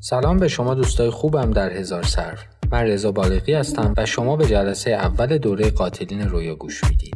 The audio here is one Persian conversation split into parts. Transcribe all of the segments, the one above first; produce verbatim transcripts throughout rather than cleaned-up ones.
سلام به شما دوستای خوبم در هزار سرو. من رضا بالغی هستم و شما به جلسه اول دوره قاتلین رویا گوش میدید.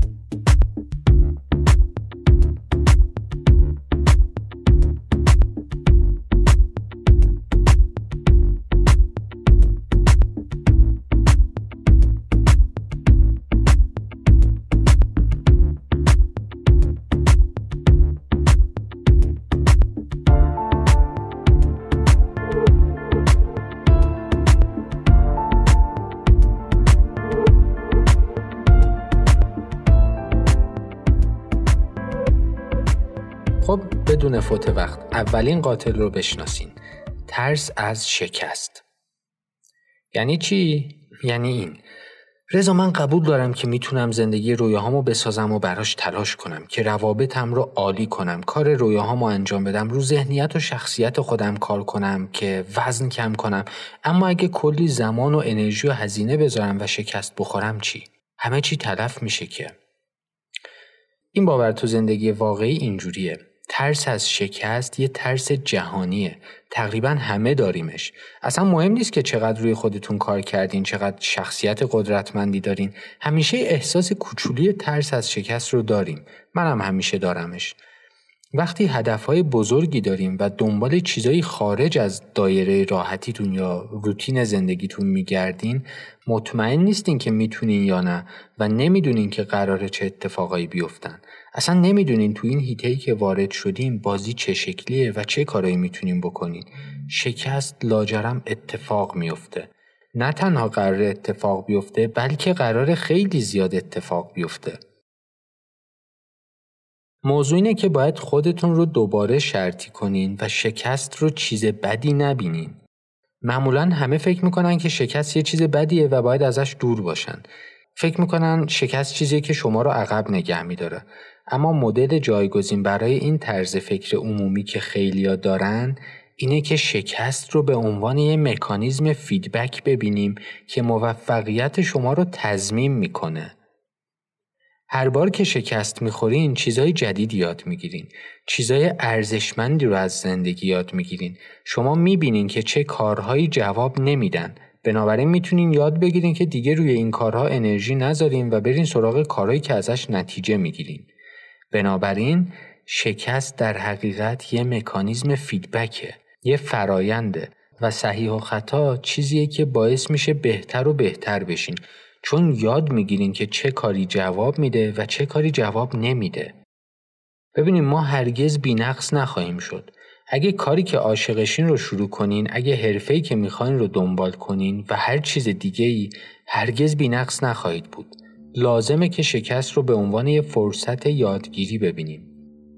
خب بدون فوت وقت اولین قاتل رو بشناسین. ترس از شکست. یعنی چی؟ یعنی این: رضا من قبول دارم که میتونم زندگی رویاهامو بسازم و براش تلاش کنم، که روابطم رو عالی کنم، کار رویاهامو انجام بدم، رو ذهنیت و شخصیت خودم کار کنم، که وزن کم کنم. اما اگه کلی زمان و انرژی و هزینه بذارم و شکست بخورم چی؟ همه چی تلف میشه که. این باور تو زندگی واقعی اینجوریه. ترس از شکست یه ترس جهانیه. تقریبا همه داریمش. اصلا مهم نیست که چقدر روی خودتون کار کردین، چقدر شخصیت قدرتمندی دارین. همیشه احساس کوچولی ترس از شکست رو داریم. منم همیشه دارمش. وقتی هدفهای بزرگی داریم و دنبال چیزایی خارج از دایره راحتیتون یا روتین زندگیتون میگردین، مطمئن نیستین که میتونین یا نه و نمیدونین که قراره چه اتفاقایی بیفتن. اصلا نمیدونین تو این هیته‌ای که وارد شدین بازی چه شکلیه و چه کارایی میتونین بکنین. شکست لاجرم اتفاق میفته. نه تنها قراره اتفاق بیفته، بلکه قراره خیلی زیاد اتفاق بیفته. موضوع اینه که باید خودتون رو دوباره شرطی کنین و شکست رو چیز بدی نبینین. معمولاً همه فکر میکنن که شکست یه چیز بدیه و باید ازش دور باشن. فکر میکنن شکست چیزیه که شما رو عقب نگه میداره. اما مدل جایگزین برای این طرز فکر عمومی که خیلیا دارن اینه که شکست رو به عنوان یه مکانیزم فیدبک ببینیم که موفقیت شما رو تضمین میکنه. هر بار که شکست میخورین چیزای جدید یاد میگیرین، چیزای ارزشمندی رو از زندگی یاد میگیرین. شما میبینین که چه کارهایی جواب نمیدن، بنابراین میتونین یاد بگیرین که دیگه روی این کارها انرژی نذارین و برین سراغ کارهایی که ازش نتیجه میگیرین. بنابراین شکست در حقیقت یه مکانیزم فیدبکه، یه فراینده و صحیح و خطا چیزیه که باعث میشه بهتر و بهتر بشین، چون یاد میگیرین که چه کاری جواب میده و چه کاری جواب نمیده. ببینیم ما هرگز بی‌نقص نخواهیم شد. اگه کاری که عاشقشین رو شروع کنین، اگه حرفه‌ای که میخواین رو دنبال کنین و هر چیز دیگه‌ای، هرگز بی‌نقص نخواهید بود. لازمه که شکست رو به عنوان یه فرصت یادگیری ببینیم.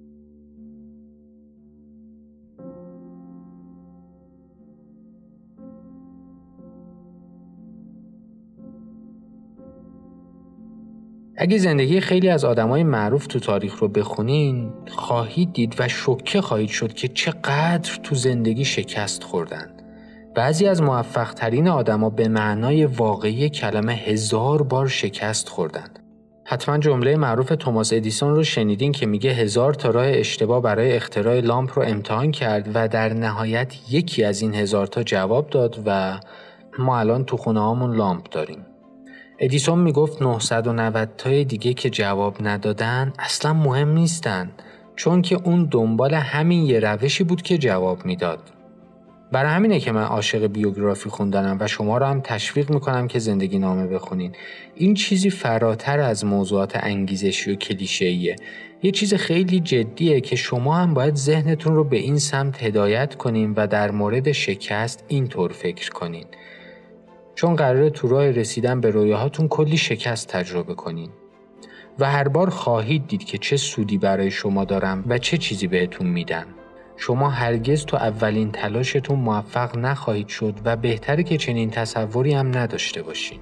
اگه زندگی خیلی از آدمای معروف تو تاریخ رو بخونین، خواهید دید و شوکه خواهید شد که چقدر تو زندگی شکست خوردن. بعضی از موفق ترین آدما به معنای واقعی کلمه هزار بار شکست خوردن. حتما جمله معروف توماس ادیسون رو شنیدین که میگه هزار تا راه اشتباه برای اختراع لامپ رو امتحان کرد و در نهایت یکی از این هزار تا جواب داد و ما الان تو خونه هامون لامپ داریم. ادیسون میگفت نهصد و نود تای دیگه که جواب ندادن اصلا مهم نیستن، چون که اون دنبال همین یه روشی بود که جواب میداد. برای همینه که من عاشق بیوگرافی خوندنم و شما رو هم تشویق میکنم که زندگی نامه بخونین. این چیزی فراتر از موضوعات انگیزشی و کلیشه‌ایه. یه چیز خیلی جدیه که شما هم باید ذهنتون رو به این سمت هدایت کنین و در مورد شکست اینطور فکر کنین. چون قراره تو راه رسیدن به رویاهاتون کلی شکست تجربه کنین و هر بار خواهید دید که چه سودی برای شما دارم و چه چیزی بهتون میدن. شما هرگز تو اولین تلاشتون موفق نخواهید شد و بهتره که چنین تصوری هم نداشته باشین.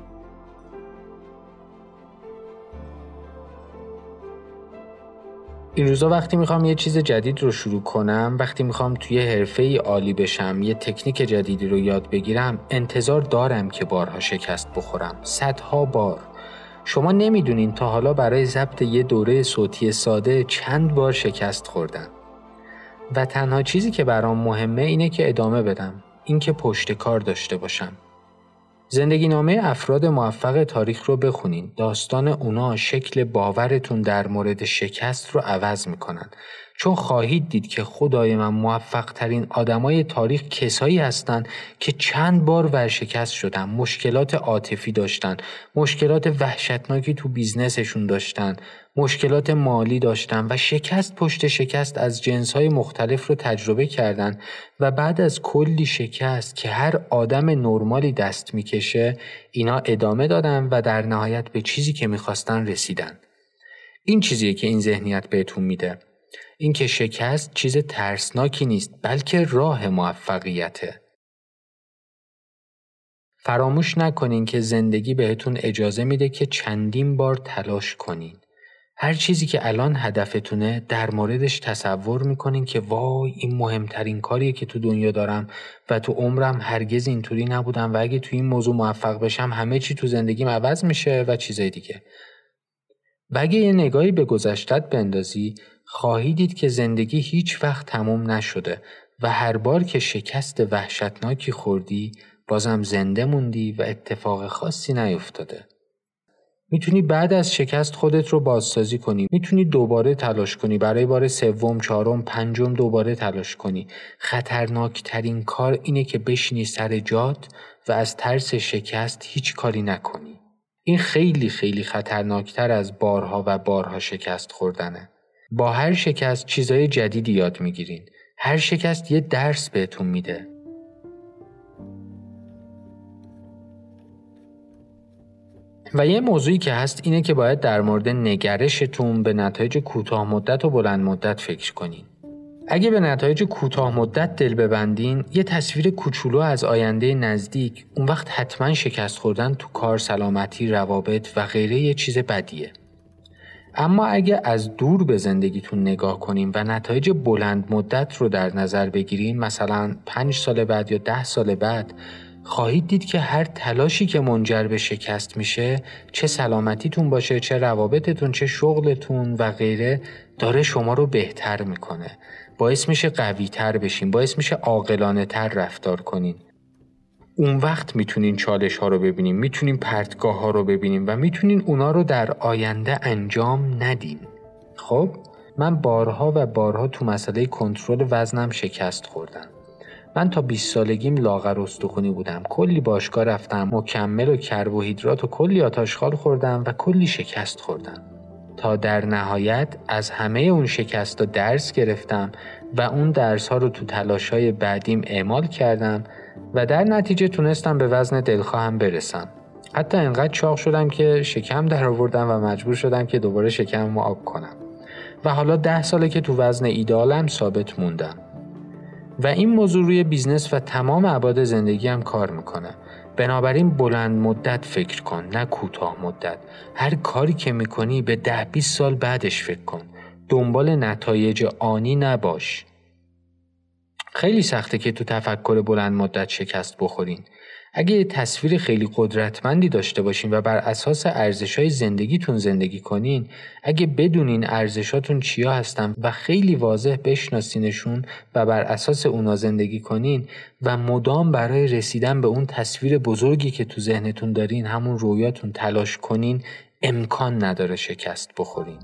این روزا وقتی میخوام یه چیز جدید رو شروع کنم، وقتی میخوام توی حرفه‌ای عالی بشم، یه تکنیک جدیدی رو یاد بگیرم، انتظار دارم که بارها شکست بخورم. صدها بار. شما نمیدونین تا حالا برای ضبط یه دوره صوتی ساده چند بار شکست خوردم. و تنها چیزی که برام مهمه اینه که ادامه بدم، این که پشت کار داشته باشم. زندگی نامه افراد موفق تاریخ رو بخونین. داستان اونا شکل باورتون در مورد شکست رو عوض میکنن. چون خواهید دید که خدای من موفق ترین آدمای تاریخ کسایی هستن که چند بار ورشکست شدن، مشکلات عاطفی داشتن، مشکلات وحشتناکی تو بیزنسشون داشتن، مشکلات مالی داشتن و شکست پشت شکست از جنس‌های مختلف رو تجربه کردن و بعد از کلی شکست که هر آدم نرمالی دست میکشه اینا ادامه دادن و در نهایت به چیزی که میخواستن رسیدن. این چیزیه که این ذهنیت بهتون میده. این که شکست چیز ترسناکی نیست، بلکه راه موفقیته. فراموش نکنین که زندگی بهتون اجازه میده که چندین بار تلاش کنین. هر چیزی که الان هدفتونه در موردش تصور میکنین که وای این مهمترین کاریه که تو دنیا دارم و تو عمرم هرگز اینطوری نبودم و اگه تو این موضوع موفق بشم همه چی تو زندگیم عوض میشه و چیزای دیگه. و اگه یه نگاهی به گذشتت بندازی خواهی دید که زندگی هیچ وقت تموم نشده و هر بار که شکست وحشتناکی خوردی بازم زنده موندی و اتفاق خاصی نیفتاده. میتونی بعد از شکست خودت رو بازسازی کنی. میتونی دوباره تلاش کنی، برای بار سوم، چهارم، پنجم دوباره تلاش کنی. خطرناکترین کار اینه که بشینی سر جات و از ترس شکست هیچ کاری نکنی. این خیلی خیلی خطرناکتر از بارها و بارها شکست خوردنه. با هر شکست چیزای جدیدی یاد میگیرین. هر شکست یه درس بهتون میده. و یه موضوعی که هست اینه که باید در مورد نگرشتون به نتایج کوتاه مدت و بلند مدت فکر کنین. اگه به نتایج کوتاه مدت دل ببندین، یه تصویر کوچولو از آینده نزدیک، اون وقت حتما شکست خوردن تو کار، سلامتی، روابط و غیره یه چیز بدیه. اما اگه از دور به زندگیتون نگاه کنیم و نتایج بلند مدت رو در نظر بگیریم، مثلا پنج سال بعد یا ده سال بعد، خواهید دید که هر تلاشی که منجر به شکست میشه، چه سلامتیتون باشه، چه روابطتون، چه شغلتون و غیره، داره شما رو بهتر میکنه. باعث میشه قوی تر بشین، باعث میشه عاقلانه تر رفتار کنین. اون وقت میتونین چالش ها رو ببینین، میتونین پرتگاه ها رو ببینین و میتونین اونا رو در آینده انجام ندین. خب من بارها و بارها تو مسئله کنترل وزنم شکست خوردم. من تا بیست سالگیم لاغر استخونی بودم. کلی باشگاه رفتم، مکمل و کربوهیدرات و کلی آتشخال خوردم و کلی شکست خوردم. تا در نهایت از همه اون شکست ها درس گرفتم و اون درس ها رو تو تلاش های بعدیم اعمال کردم و در نتیجه تونستم به وزن دلخواهم برسم. حتی انقدر چاق شدم که شکم در آوردم و مجبور شدم که دوباره شکممو آب کنم. و حالا ده ساله که تو وزن ایدئالم ثابت موندم. و این موضوع روی بیزنس و تمام ابعاد زندگی هم کار میکنه. بنابراین بلند مدت فکر کن، نه کوتاه مدت. هر کاری که میکنی به ده بیست سال بعدش فکر کن. دنبال نتایج آنی نباش. خیلی سخته که تو تفکر بلند مدت شکست بخورین. اگه یه تصویر خیلی قدرتمندی داشته باشین و بر اساس ارزش‌های زندگیتون زندگی کنین، اگه بدونین ارزشاتون چیا هستن و خیلی واضح بشناسینشون و بر اساس اونا زندگی کنین و مدام برای رسیدن به اون تصویر بزرگی که تو ذهنتون دارین، همون رویاتون تلاش کنین، امکان نداره شکست بخورین.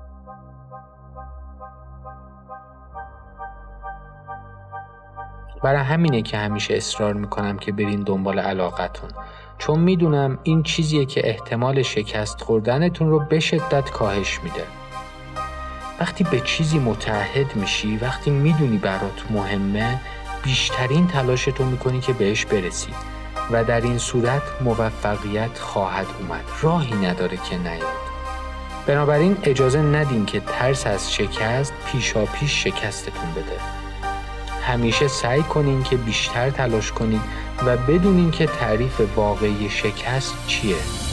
برای همینه که همیشه اصرار میکنم که برین دنبال علاقتون، چون میدونم این چیزیه که احتمال شکست خوردنتون رو به شدت کاهش میده. وقتی به چیزی متعهد میشی، وقتی میدونی برات مهمه، بیشترین تلاشتو میکنی که بهش برسی و در این صورت موفقیت خواهد اومد. راهی نداره که نیاد. بنابراین اجازه ندین که ترس از شکست پیشا پیش شکستتون بده. همیشه سعی کنین که بیشتر تلاش کنین و بدونین که تعریف واقعی شکست چیه.